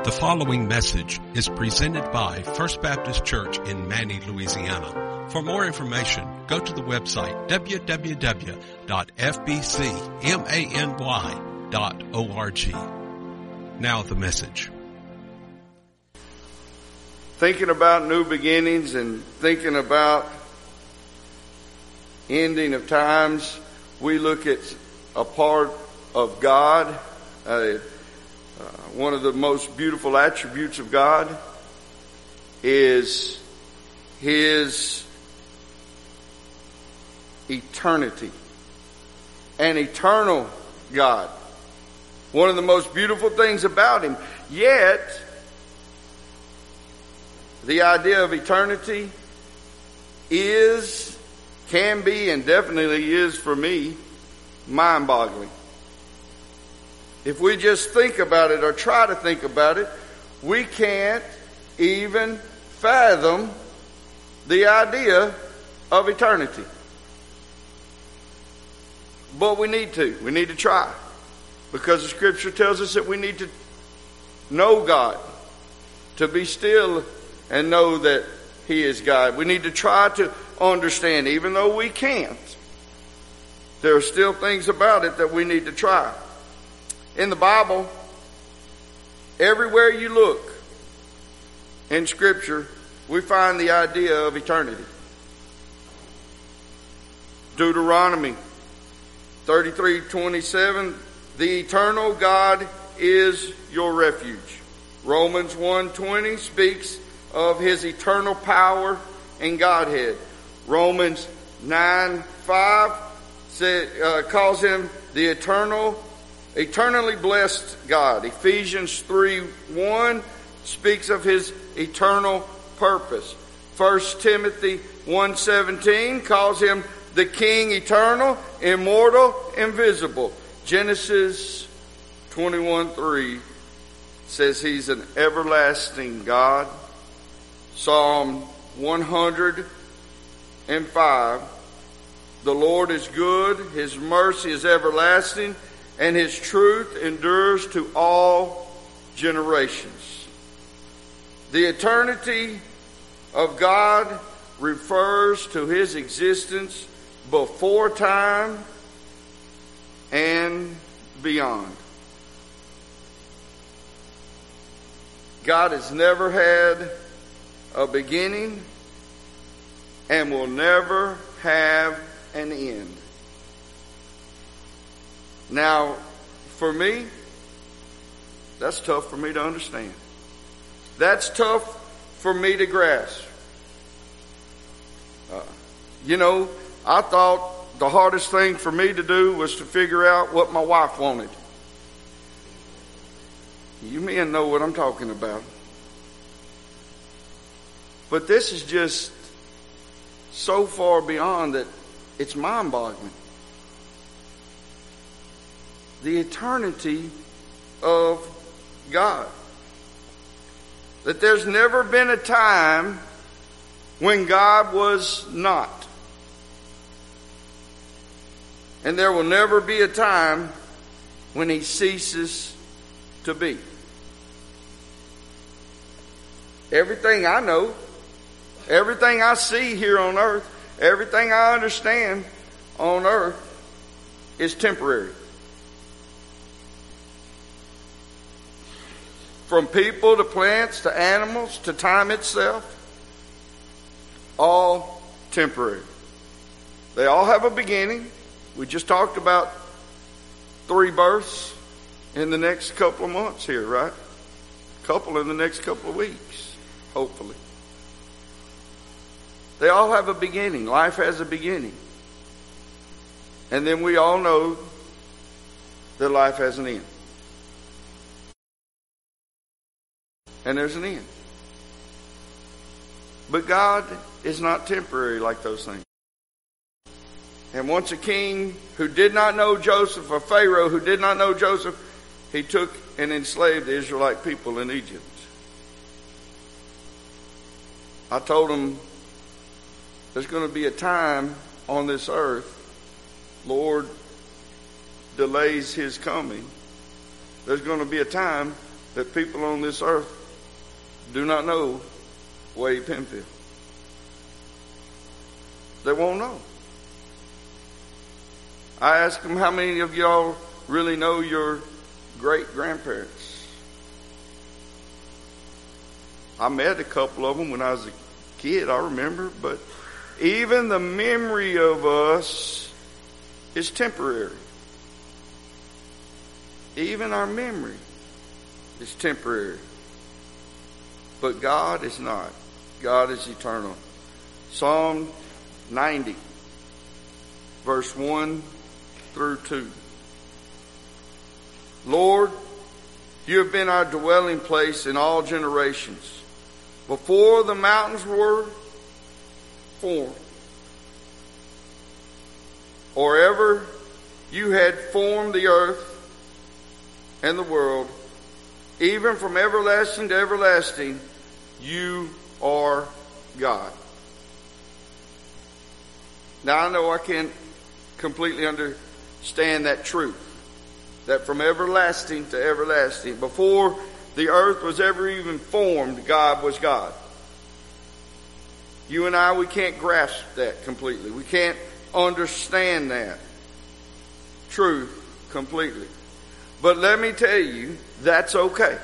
The following message is presented by First Baptist Church in Many, Louisiana. For more information, go to the website www.fbcmany.org. Now the message. Thinking about new beginnings and thinking about ending of times, we look at a part of God. One of the most beautiful attributes of God is His eternity. An eternal God. One of the most beautiful things about Him. Yet, the idea of eternity can be, and definitely is for me, mind-boggling. If we just think about it or try to think about it, we can't even fathom the idea of eternity. But we need to. We need to try. Because the Scripture tells us that we need to know God, to be still and know that He is God. We need to try to understand, even though we can't. There are still things about it that we need to try. In the Bible, everywhere you look in Scripture, we find the idea of eternity. Deuteronomy 33:27, the eternal God is your refuge. Romans 1:20 speaks of His eternal power and Godhead. Romans 9:5 calls Him the eternally blessed God. Ephesians 3:1 speaks of His eternal purpose. 1 Timothy 1:17 calls Him the King eternal, immortal, invisible. Genesis 21:3 says He's an everlasting God. Psalm 105, the Lord is good, His mercy is everlasting, and His truth endures to all generations. The eternity of God refers to His existence before time and beyond. God has never had a beginning and will never have an end. Now, for me, that's tough for me to understand. That's tough for me to grasp. I thought the hardest thing for me to do was to figure out what my wife wanted. You men know what I'm talking about. But this is just so far beyond that it's mind-boggling. The eternity of God. That there's never been a time when God was not. And there will never be a time when He ceases to be. Everything I know, everything I see here on earth, everything I understand on earth is temporary. From people to plants to animals to time itself, all temporary. They all have a beginning. We just talked about 3 births in the next couple of months here, right? A couple in the next couple of weeks, hopefully. They all have a beginning. Life has a beginning. And then we all know that life has an end. And there's an end. But God is not temporary like those things. And once a king who did not know Joseph, a Pharaoh who did not know Joseph, he took and enslaved the Israelite people in Egypt. I told him, there's going to be a time on this earth, Lord delays His coming. There's going to be a time that people on this earth do not know Wade Penfield. They won't know. I asked them, how many of y'all really know your great-grandparents? I met a couple of them when I was a kid, I remember, but even the memory of us is temporary. Even our memory is temporary. But God is not. God is eternal. Psalm 90, verse 1 through 2. Lord, you have been our dwelling place in all generations. Before the mountains were formed, or ever you had formed the earth and the world, even from everlasting to everlasting, you are God. Now I know I can't completely understand that truth, that from everlasting to everlasting, before the earth was ever even formed, God was God. You and I, we can't grasp that completely. We can't understand that truth completely. But let me tell you, that's okay.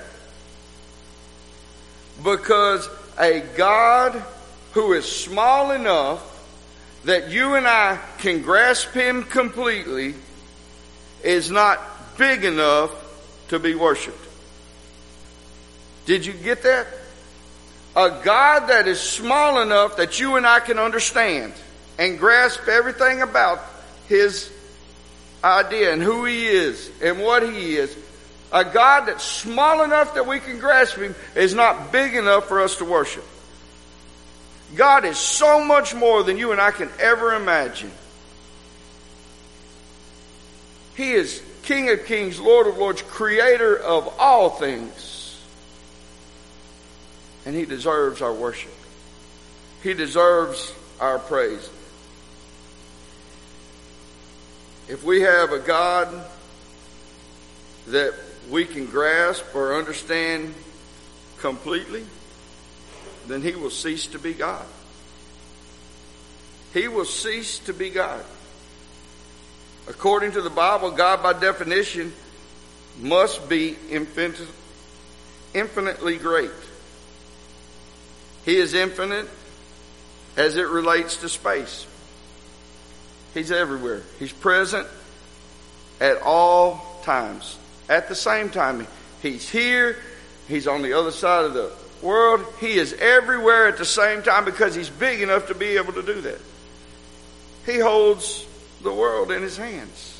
Because a God who is small enough that you and I can grasp him completely is not big enough to be worshiped. Did you get that? A God that is small enough that you and I can understand and grasp everything about his idea and who he is and what he is. A God that's small enough that we can grasp him is not big enough for us to worship. God is so much more than you and I can ever imagine. He is King of Kings, Lord of Lords, creator of all things. And he deserves our worship. He deserves our praise. If we have a God that we can grasp or understand completely, then he will cease to be God. He will cease to be God. According to the Bible, God by definition must be infinitely great. He is infinite as it relates to space. He's everywhere. He's present at all times. At the same time, he's here. He's on the other side of the world. He is everywhere at the same time because he's big enough to be able to do that. He holds the world in his hands.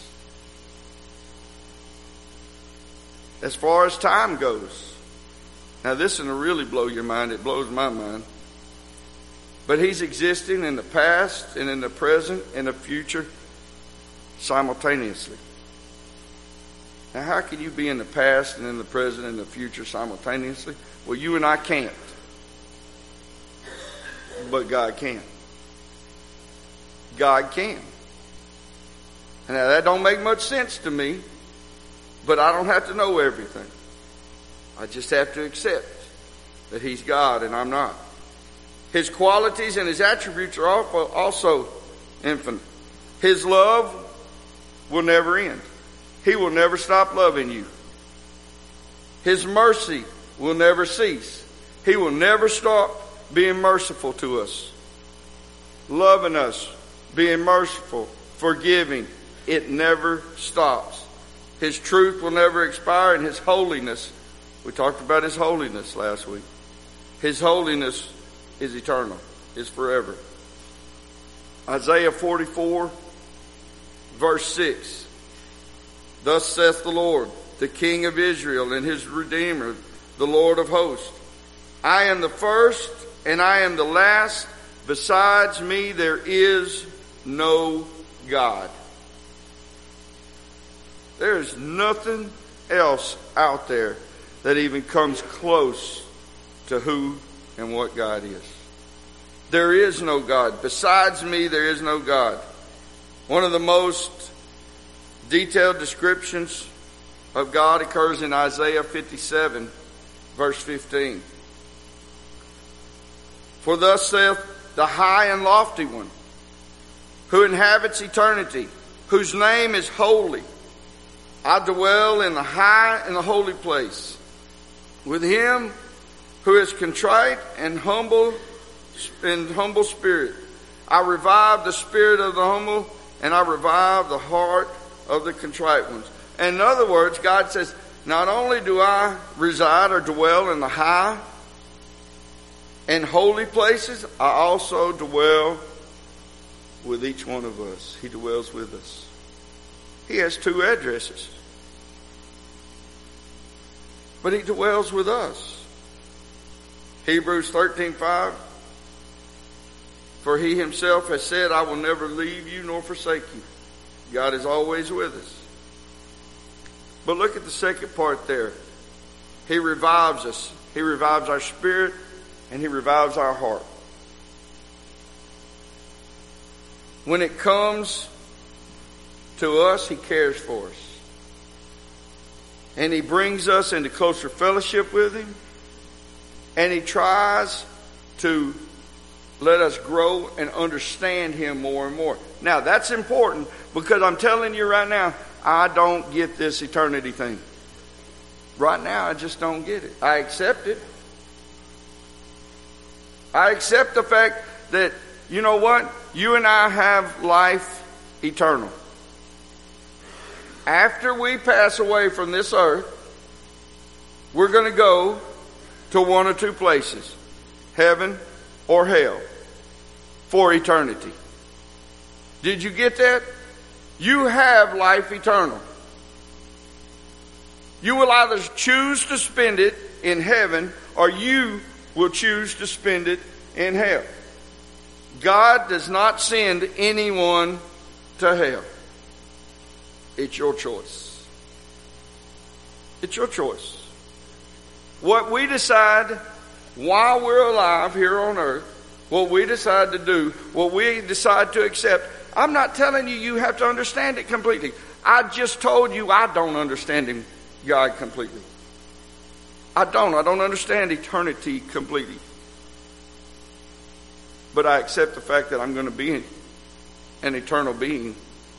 As far as time goes, now this is going to really blow your mind. It blows my mind. But he's existing in the past and in the present and the future simultaneously. Now how can you be in the past and in the present and the future simultaneously? Well, you and I can't. But God can. God can. And now that don't make much sense to me, but I don't have to know everything. I just have to accept that he's God and I'm not. His qualities and his attributes are also infinite. His love will never end. He will never stop loving you. His mercy will never cease. He will never stop being merciful to us, loving us, being merciful, forgiving. It never stops. His truth will never expire, and his holiness, we talked about his holiness last week. His holiness is eternal, is forever. Isaiah 44, verse 6. Thus saith the Lord, the King of Israel and his Redeemer, the Lord of hosts. I am the first and I am the last. Besides me there is no God. There is nothing else out there that even comes close to who and what God is. There is no God. Besides me, there is no God. One of the most detailed descriptions of God occurs in Isaiah 57, verse 15. For thus saith the high and lofty one, who inhabits eternity, whose name is holy. I dwell in the high and the holy place, with him who is contrite and humble spirit. I revive the spirit of the humble, and I revive the heart of the contrite ones. In other words, God says, not only do I reside or dwell in the high and holy places, I also dwell with each one of us. He dwells with us. He has two addresses, but he dwells with us. Hebrews 13:5. For he himself has said, I will never leave you nor forsake you. God is always with us. But look at the second part there. He revives us. He revives our spirit, and he revives our heart. When it comes to us, he cares for us. And he brings us into closer fellowship with him. And he tries to let us grow and understand him more and more. Now, that's important, because I'm telling you right now, I don't get this eternity thing. Right now, I just don't get it. I accept it. I accept the fact that, you know what? You and I have life eternal. After we pass away from this earth, we're going to go to one or two places, heaven or hell, for eternity. Did you get that? You have life eternal. You will either choose to spend it in heaven, or you will choose to spend it in hell. God does not send anyone to hell. It's your choice. It's your choice. What we decide while we're alive here on earth, what we decide to do, what we decide to accept, I'm not telling you you have to understand it completely. I just told you I don't understand him, God, completely. I don't understand eternity completely. But I accept the fact that I'm going to be an eternal being.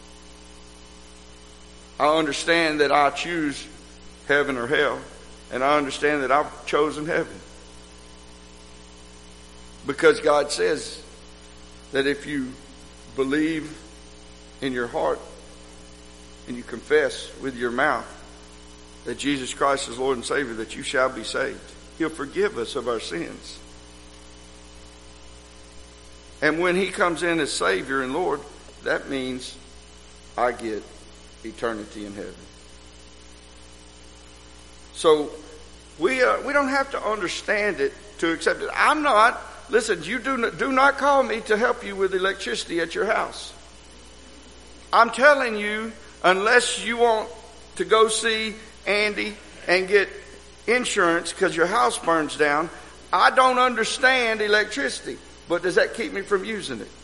I understand that I choose heaven or hell, and I understand that I've chosen heaven. Because God says that if you believe in your heart and you confess with your mouth that Jesus Christ is Lord and Savior, that you shall be saved. He'll forgive us of our sins. And when he comes in as Savior and Lord, that means I get eternity in heaven. So we don't have to understand it to accept it. I'm not. Listen, you do not call me to help you with electricity at your house. I'm telling you, unless you want to go see Andy and get insurance because your house burns down, I don't understand electricity. But does that keep me from using it?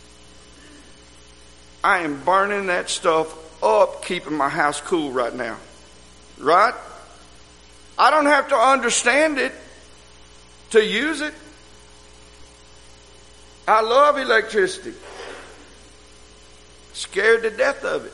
I am burning that stuff up, keeping my house cool right now. Right? I don't have to understand it to use it. I love electricity. Scared to death of it.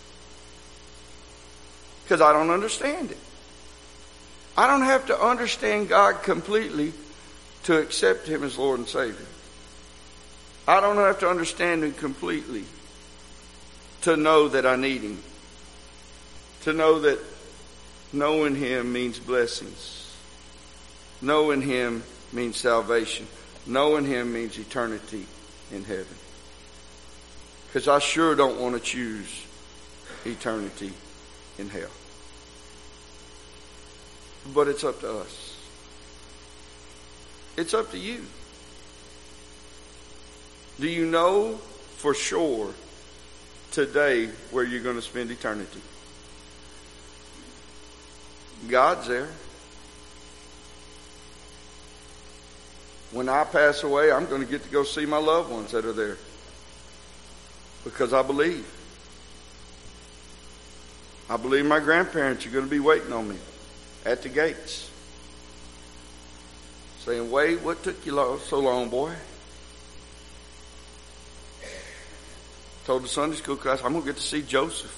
Because I don't understand it. I don't have to understand God completely to accept him as Lord and Savior. I don't have to understand him completely to know that I need him. To know that knowing him means blessings. Knowing him means salvation. Knowing him means eternity in heaven. Because I sure don't want to choose eternity in hell. But it's up to us. It's up to you. Do you know for sure today where you're going to spend eternity? God's there. When I pass away, I'm going to get to go see my loved ones that are there. Because I believe. I believe my grandparents are going to be waiting on me at the gates, saying, "Wade, what took you so long, boy?" Told the Sunday school class, I'm going to get to see Joseph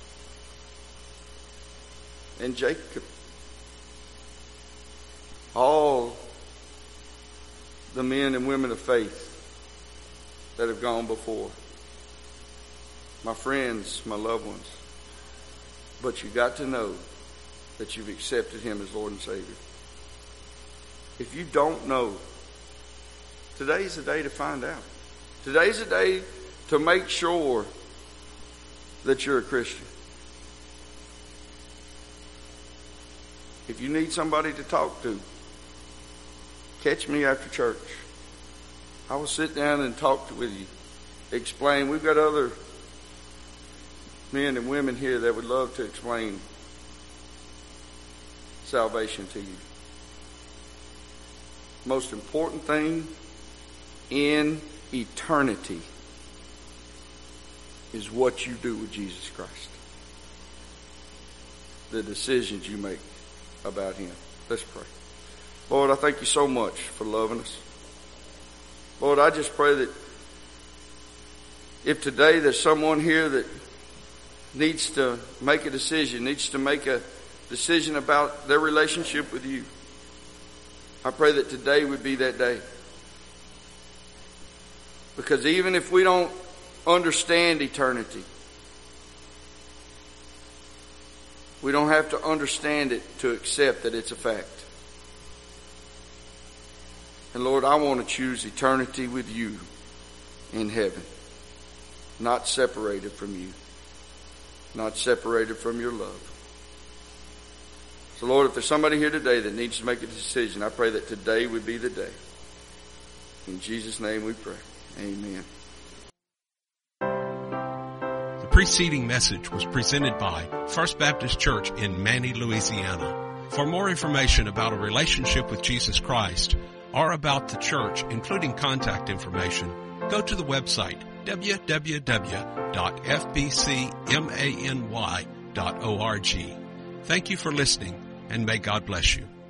and Jacob. All the men and women of faith that have gone before. My friends, my loved ones. But you got to know that you've accepted Him as Lord and Savior. If you don't know, today's the day to find out. Today's the day to make sure that you're a Christian. If you need somebody to talk to, catch me after church. I will sit down and talk with you. Explain. We've got other men and women here that would love to explain salvation to you. Most important thing in eternity is what you do with Jesus Christ. The decisions you make about Him. Let's pray. Lord, I thank you so much for loving us. Lord, I just pray that if today there's someone here that needs to make a decision about their relationship with you, I pray that today would be that day. Because even if we don't understand eternity, we don't have to understand it to accept that it's a fact. And Lord, I want to choose eternity with you in heaven, not separated from you, not separated from your love. So Lord, if there's somebody here today that needs to make a decision, I pray that today would be the day. In Jesus' name we pray. Amen. The preceding message was presented by First Baptist Church in Manny, Louisiana. For more information about a relationship with Jesus Christ or about the church, including contact information, go to the website www.fbcmany.org. Thank you for listening, and may God bless you.